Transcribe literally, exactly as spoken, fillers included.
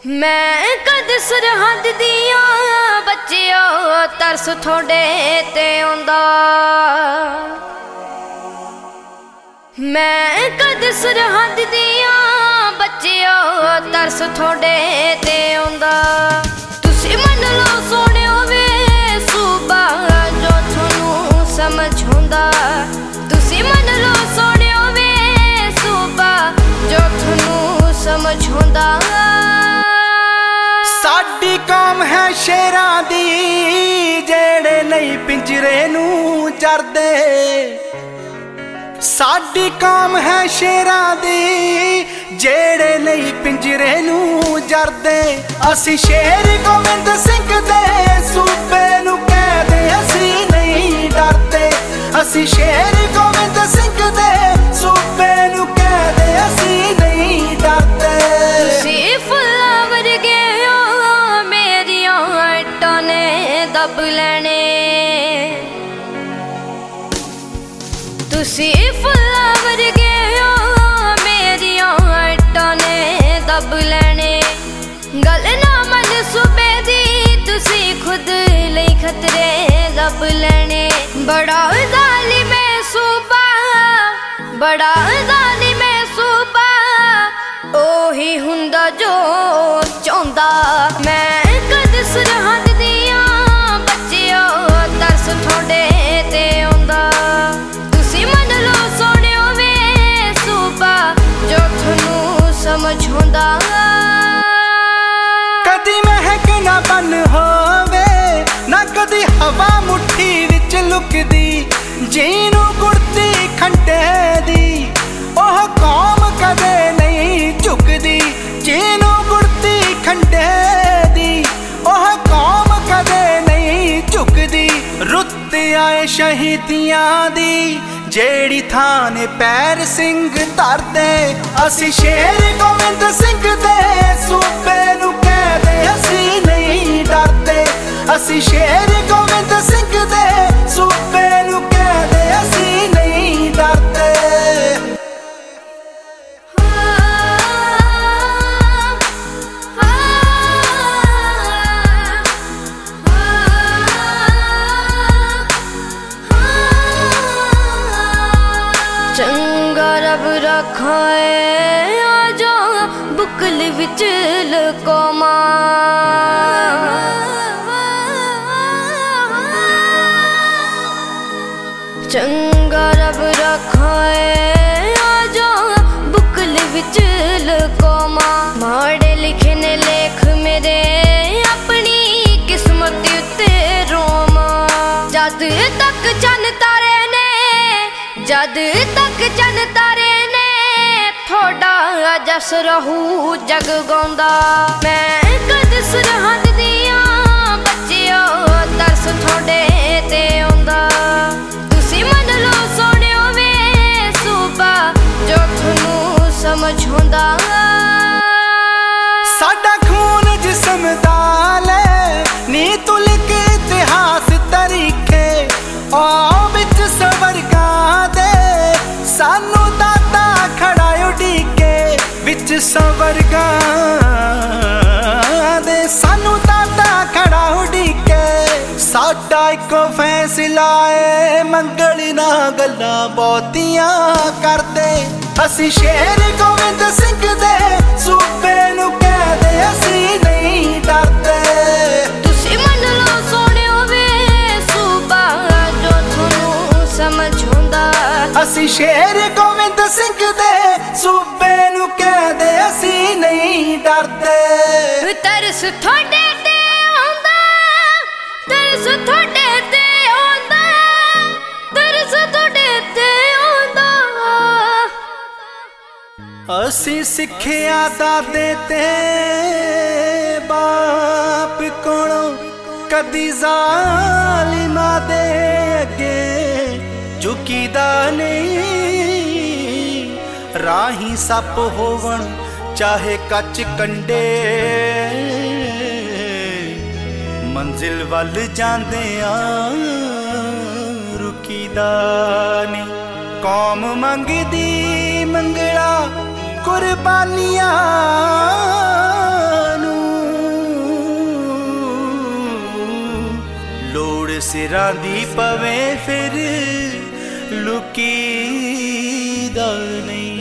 मैं कद सरहद दिया बच्चियो तरस थोड़े ते आंदा। मैं कद सरहद दिया बच्चियो तरस थोड़े ते आंदा। तुसी मन लो सोनियो वे सूबा जो थोनू समझ आंदा। तुसी मन लो सोनियो वे सूबा जो थोनू समझ आंदा। साडी कौम है शेरां दी जेड़े नहीं पिंजरे नू चरदे। साडी कौम है शेरां दी जेड़े नहीं पिंजरे नू चरदे। असी शेर गोविंद सिंह दे सूबे नू कहदे असी नहीं डरदे। असी शेर गोविंद सिंह दे सूबे नू कहदे असी नहीं डरदे। दब लेने तुसी फुल्ला वर्गे हो मेरिया इट्टां ने दब लेने। गल ना मन सूबे दी तुसी खुद लई खतरे दब लेने। बड़ा जालिम है सूबा बड़ा जालिम है सूबा ओही हुंदा जो चाहुंदा। मैं कद सरहद दिया तरस थोड़े ते आंदा। तुसी मन लो सोनियो वे सूबा जो थोनू समझ आंदा। कदी महक ना बन होवे ना कदी हवा मुट्ठी विच लुकदी। जीनू गुड़ती खंडे दी ओह कौम कदे नहीं झुकदी। जीनू गुड़ती खंडे दी ओह कौम कदे नहीं झुकदी। रुत आए शहीदियां दी जेड़ी थाने पैर सिंह धरदे। असी शेर गोविंद सिंह दे सूबे नू कहदे असी नहीं डरदे। असी शेर गोविंद सिंह दे सूबे नू कहदे असी नहीं डरदे। चंगा रब रखाए आजा बुकल विच लकोमा। चंगा रब रखाए आजा बुकल विच लकोमा। माड़े लिखे ने लेख मेरे अपनी किस्मत उत्ते रोमा। जद तक चन तारे जद तक चन तारे ने थोड़ा जस रहू जग गांदा। मैं कद सरहद दिया बच्चियो तरस थोड़े ते आंदा। तुसी मन लो सोनियो वे सूबा जो थोनू समझ आंदा। साडा खून जिस्म दा ले नी तू लिख इतिहास तरीके ओ विच सवरगा दे सानू दाता खड़ा उड़ीके। विच सवरगा दे सानू दाता खड़ा उड़ीके। साडा इको फैसला ए मंगल ना गल्लां बहुतियां करदे। असी शेर गोविंद सिंह दे सूबे नू कहदे असी नहीं डरदे। तुसी मन लो सोनियो वे सूबा जो थोनू समझ आंदा। असी शेर गोविंद सिंह दे सूबे नू कहदे असी नहीं डरदे। तरस थोड़े ते आंदा तरस थोड़े ते आंदा तरस थोड़े ते आंदा। असी सिक्खिया दादे ते बाप कोलों कदी जालिमा दे अगे झुकीदा नहीं। राही सप होवन चाहे कच कंडे मंजिल वल जांदियां रुकीदा नहीं। कौम मंगदी मंगला कुर्बानियां नू सिरां दी पवे फिर लुकी दा नहीं।